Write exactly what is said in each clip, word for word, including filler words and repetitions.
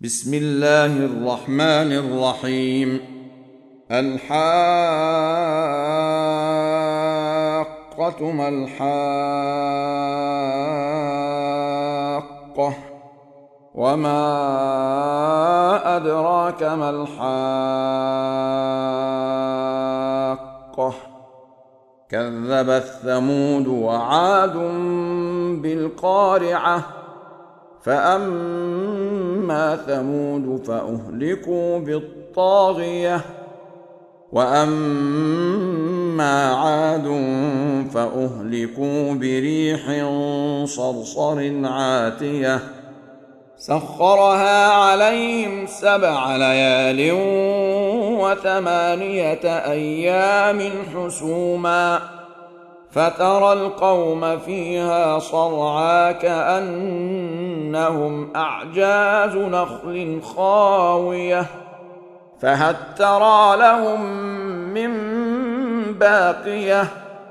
بسم الله الرحمن الرحيم. الحاقة ما الحاقة وما أدراك ما الحاقة كذبت ثمود وعاد بالقارعة فأما ثمود فأهلكوا بالطاغية وأما عاد فأهلكوا بريح صرصر عاتية سخرها عليهم سبع ليال وثمانية أيام حسوما فترى القوم فيها صرعى كأنهم أعجاز نخل خاوية فهل ترى لهم من باقية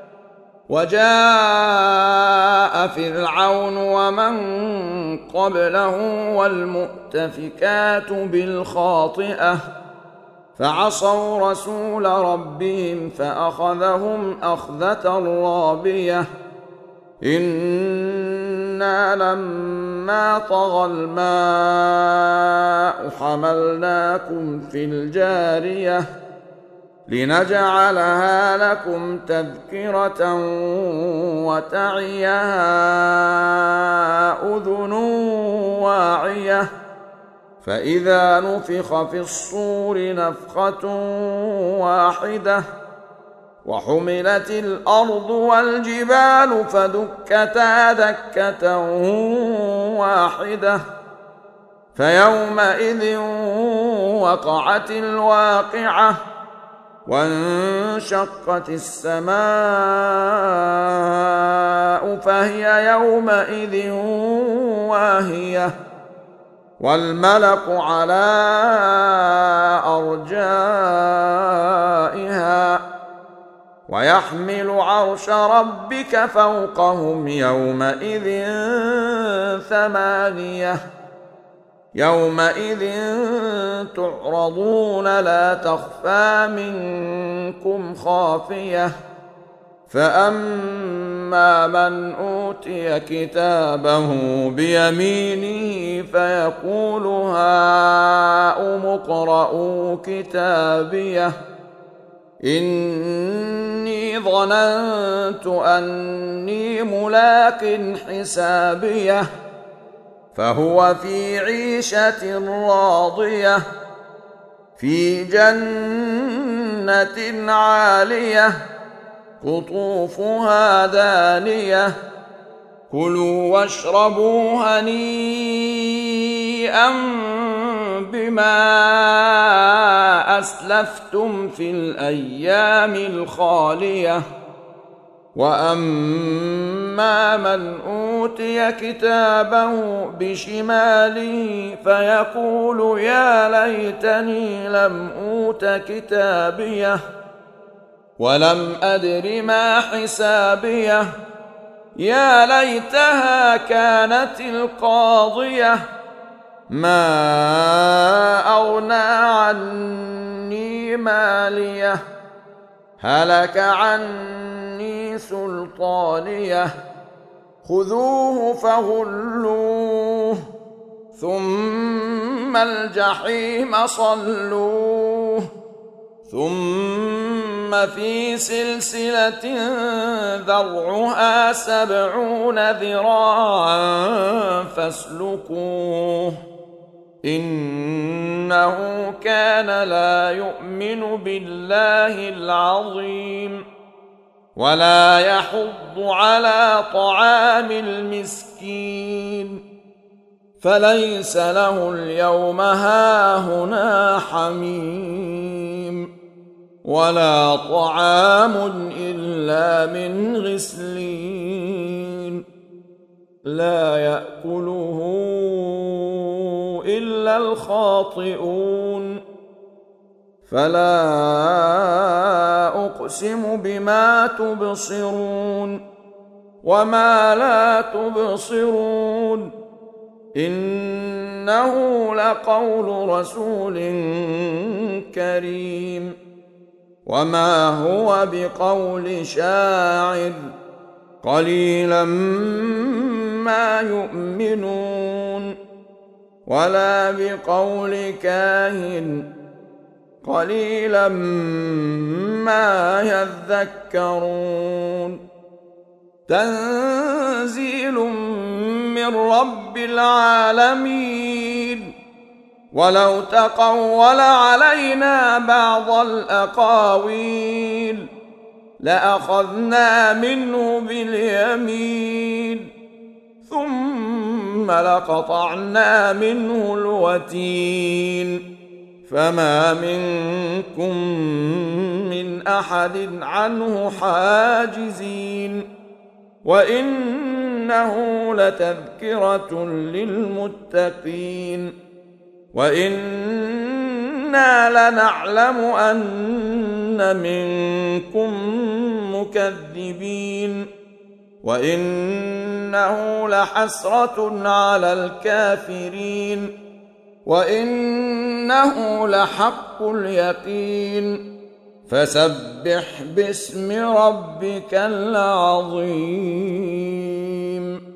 وجاء فرعون ومن قبله والمؤتفكات بالخاطئة فعصوا رسول ربهم فأخذهم أخذة رابية إنا لما طغى الماء حملناكم في الجارية لنجعلها لكم تذكرة وتعيها أذن واعية فإذا نفخ في الصور نفخة واحدة وحملت الأرض والجبال فدكتا دكة واحدة فيومئذ وقعت الواقعة وانشقت السماء فهي يومئذ واهية والملك على أرجائها ويحمل عرش ربك فوقهم يومئذ ثمانية يومئذ تعرضون لا تخفى منكم خافية فأما من أوتي كتابه بيمينه فيقول هاؤم اقرءوا كتابيه إني ظننت أني ملاق حسابيه فهو في عيشة راضية في جنة عالية قطوفها دانية كلوا واشربوا هنيئا بما أسلفتم في الأيام الخالية وأما من أوتي كتابه بشماله فيقول يا ليتني لم أوت كتابيه ولم أدر ما حسابيه يا ليتها كانت القاضية ما أغنى عني ماليه هلك عني سلطانيه خذوه فغلوه ثم الجحيم صلوه ثم في سلسلة ذرعها سبعون ذراعا فاسلكوه إنه كان لا يؤمن بالله العظيم ولا يحض على طعام المسكين فليس له اليوم هاهنا حميم ولا طعام إلا من غسلين لا يأكله إلا الخاطئون فلا أقسم بما تبصرون وما لا تبصرون إن إنه لقول رسول كريم وما هو بقول شاعر قليلا ما يؤمنون ولا بقول كاهن قليلا ما يذكرون تنزيل من رب العالمين ولو تقول علينا بعض الأقاويل لأخذنا منه باليمين ثم لقطعنا منه الوتين فما منكم من أحد عنه حاجزين وإنه لتذكرة للمتقين وإنا لنعلم أن منكم مكذبين وإنه لحسرة على الكافرين وإنه لحق اليقين فسبح باسم ربك العظيم.